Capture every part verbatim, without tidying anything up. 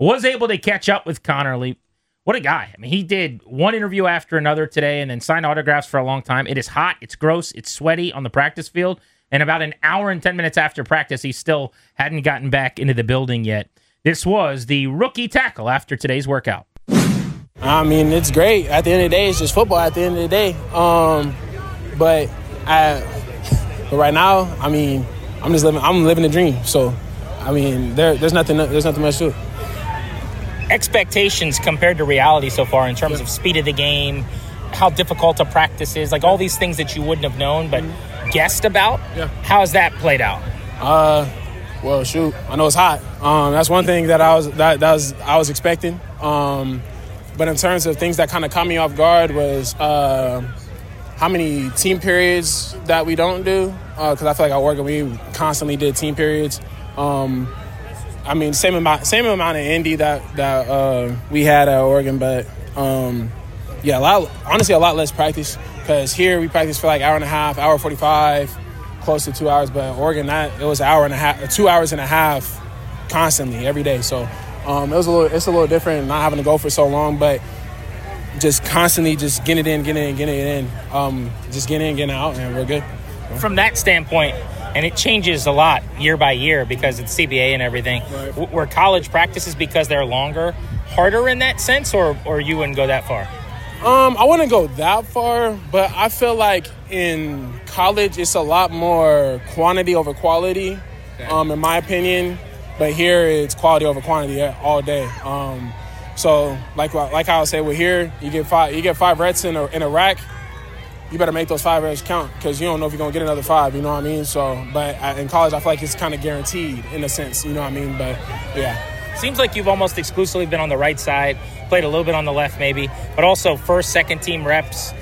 was able to catch up with Conerly. What a guy. I mean, he did one interview after another today and then signed autographs for a long time. It is hot. It's gross. It's sweaty on the practice field. And about an hour and ten minutes after practice, he still hadn't gotten back into the building yet. This was the rookie tackle after today's workout. I mean, it's great. At the end of the day, it's just football at the end of the day. Um, but I, but right now, I mean, I'm just living. I'm living the dream. So, I mean, there, there's nothing. There's nothing much to it. Expectations compared to reality so far in terms yeah. of speed of the game, how difficult a practice is, like all these things that you wouldn't have known but mm-hmm. guessed about. Yeah. How has that played out? Uh, well, shoot, I know it's hot. Um, that's one thing that I was that, that was I was expecting. Um, but in terms of things that kind of caught me off guard was uh, how many team periods that we don't do. Because uh, I feel like at Oregon we constantly did team periods. Um, I mean, same amount, same amount of Indy that that uh, we had at Oregon, but um, yeah, a lot. Honestly, a lot less practice because here we practice for like hour and a half, hour forty-five, close to two hours. But Oregon, that it was an hour and a half, two hours and a half, constantly every day. So um, it was a little, it's a little different not having to go for so long, but just constantly just getting it in, getting it in, getting it in, um, just getting in, getting out, and we're good. From that standpoint. And it changes a lot year by year because it's C B A and everything. Right. W- were college practices, because they're longer, harder in that sense, or or you wouldn't go that far? Um, I wouldn't go that far, but I feel like in college it's a lot more quantity over quality, okay. um, in my opinion. But here it's quality over quantity all day. Um, so like like I would say, well, here you get five you get five reps in a in a rack. You better make those five reps count because you don't know if you're going to get another five, you know what I mean? So, but in college, I feel like it's kind of guaranteed in a sense, you know what I mean? But, yeah. Seems like you've almost exclusively been on the right side, played a little bit on the left maybe, but also first, second team reps.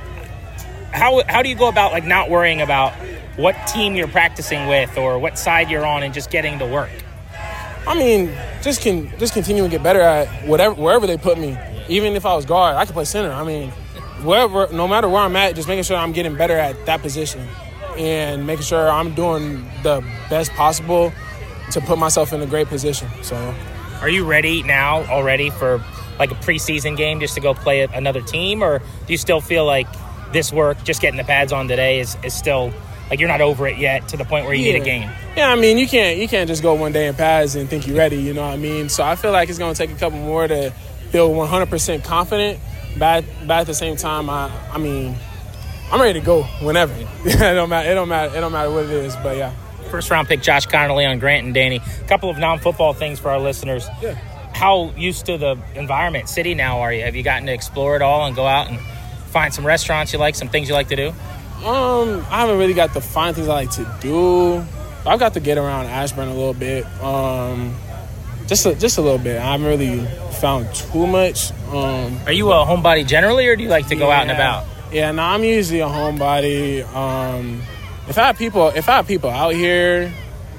How how do you go about, like, not worrying about what team you're practicing with or what side you're on and just getting to work? I mean, just can just continue to get better at whatever wherever they put me. Even if I was guard, I could play center. I mean – Wherever, no matter where I'm at, just making sure I'm getting better at that position and making sure I'm doing the best possible to put myself in a great position. So, are you ready now already for like a preseason game just to go play another team, or do you still feel like this work, just getting the pads on today, is, is still like you're not over it yet to the point where you yeah. need a game? Yeah, I mean, you can't you can't just go one day in pads and think you're ready. You know what I mean? So I feel like it's going to take a couple more to feel one hundred percent confident. But, but at the same time, I I mean, I'm ready to go whenever. it don't matter. It don't matter. It don't matter what it is. But yeah. First round pick Josh Conerly on Grant and Danny. A couple of non-football things for our listeners. Yeah. How used to the environment, city now are you? Have you gotten to explore it all and go out and find some restaurants you like, some things you like to do? Um, I haven't really got to find things I like to do. I've got to get around Ashburn a little bit. Um, just a, just a little bit. I haven't really found too much. Um, Are you a homebody generally, or do you like to go yeah, out and about? Yeah, no, I'm usually a homebody. Um, if I have people, if I have people out here,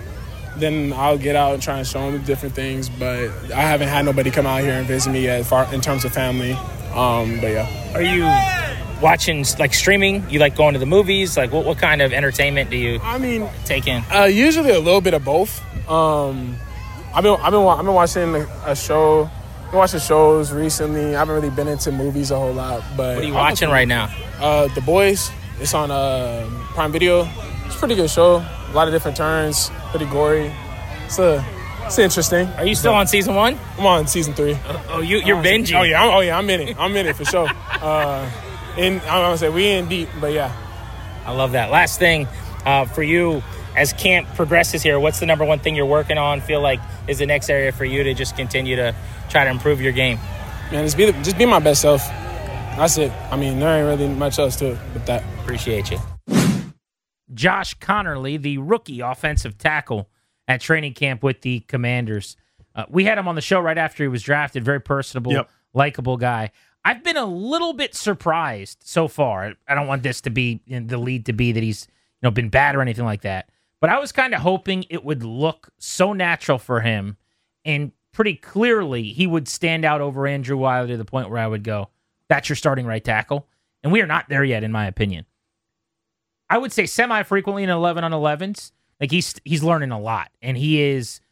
then I'll get out and try and show them different things. But I haven't had nobody come out here and visit me yet, far in terms of family. Um, but yeah. Are you watching like streaming? You like going to the movies? Like what, what kind of entertainment do you? I mean, take in? Uh, usually a little bit of both. Um, I've been I've been I've been watching a show. I've been watching shows recently. I haven't really been into movies a whole lot. But what are you watching right now? Uh, The Boys. It's on uh, Prime Video. It's a pretty good show. A lot of different turns. Pretty gory. It's a it's interesting. Are you still on season one? I'm on season three. Oh, oh you you're binging. Season, oh yeah. I'm, oh yeah. I'm in it. I'm in it for sure. Uh, and I'm gonna say we in deep, but yeah. I love that. Last thing uh, for you. As camp progresses here, what's the number one thing you're working on, feel like is the next area for you to just continue to try to improve your game? Man, just be, just be my best self. That's it. I mean, there ain't really much else to it but that. Appreciate you. Josh Conerly, the rookie offensive tackle at training camp with the Commanders. Uh, we had him on the show right after he was drafted. Very personable, yep. likable guy. I've been a little bit surprised so far. I don't want this to be the lead to be that he's you know been bad or anything like that. But I was kind of hoping it would look so natural for him and pretty clearly he would stand out over Andrew Wiley to the point where I would go, that's your starting right tackle. And we are not there yet, in my opinion. I would say semi-frequently in eleven on elevens. Like he's he's learning a lot. And he is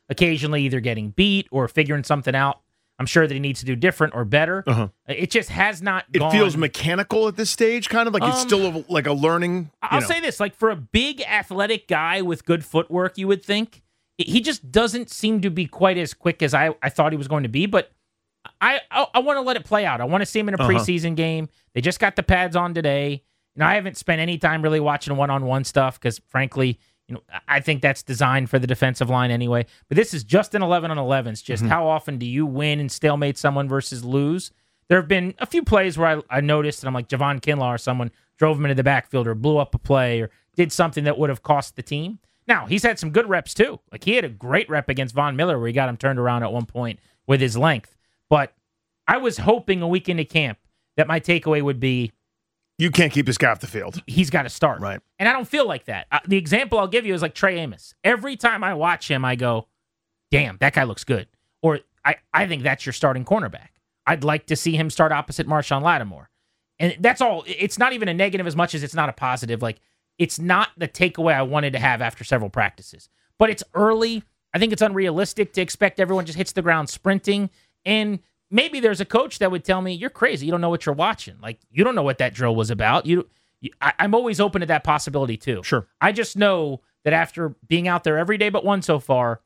occasionally either getting beat or figuring something out. I'm sure that he needs to do different or better. Uh-huh. It just has not It gone. feels mechanical at this stage, kind of like it's Um, still a, like a learning. I'll you know. say this, like for a big athletic guy with good footwork, you would think, he just doesn't seem to be quite as quick as I, I thought he was going to be, but I I, I want to let it play out. I want to see him in a Uh-huh. preseason game. They just got the pads on today. You know, I haven't spent any time really watching one-on-one stuff because, frankly, you know, I think that's designed for the defensive line anyway. But this is just an eleven on eleven. It's just Mm-hmm. how often do you win and stalemate someone versus lose? There have been a few plays where I, I noticed, and I'm like, Javon Kinlaw or someone drove him into the backfield or blew up a play or did something that would have cost the team. Now, he's had some good reps too. Like he had a great rep against Von Miller where he got him turned around at one point with his length. But I was hoping a week into camp that my takeaway would be You can't keep this guy off the field. he's got to start. Right. And I don't feel like that. Uh, the example I'll give you is like Trey Amos. Every time I watch him, I go, damn, that guy looks good. Or I, I think that's your starting cornerback. I'd like to see him start opposite Marshawn Lattimore. And that's all. It's not even a negative as much as it's not a positive. Like, it's not the takeaway I wanted to have after several practices. But it's early. I think it's unrealistic to expect everyone just hits the ground sprinting. And maybe there's a coach that would tell me, you're crazy. You don't know what you're watching. Like, you don't know what that drill was about. You, you I, I'm always open to that possibility, too. Sure. I just know that after being out there every day but one so far,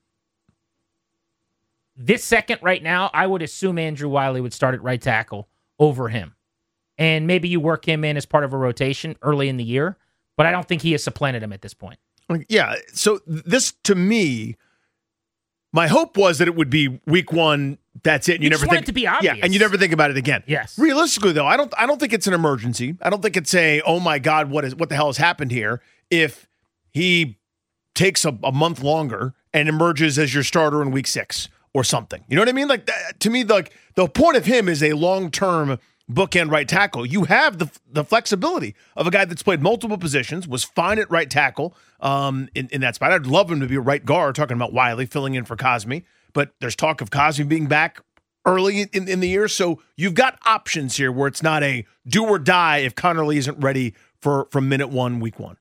this second right now, I would assume Andrew Wiley would start at right tackle over him. And maybe you work him in as part of a rotation early in the year, but I don't think he has supplanted him at this point. Yeah. So this, to me, my hope was that it would be week one. That's it. And you, You never just want think it to be obvious. Yeah, and you never think about it again. Yes. Realistically, though, I don't. I don't think it's an emergency. I don't think it's a oh my god, what is what the hell has happened here? If he takes a, a month longer and emerges as your starter in week six or something, you know what I mean? Like that, to me, like the point of him is a long term bookend right tackle. You have the the flexibility of a guy that's played multiple positions, was fine at right tackle um, in, in that spot. I'd love him to be a right guard, talking about Wiley filling in for Cosme, but there's talk of Cosme being back early in, in the year. So you've got options here where it's not a do or die if Connerly isn't ready for from minute one, week one.